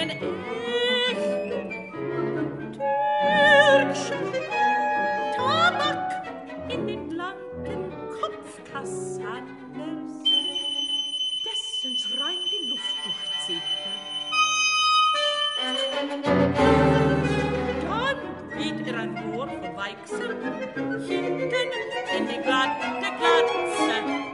einen echten türkischen Tabak in den blanken Kopfkassanders, dessen Schrein die Luft durchzieht. Dann riet ein Rohr von Weichsel hinten in die glatte Glatze.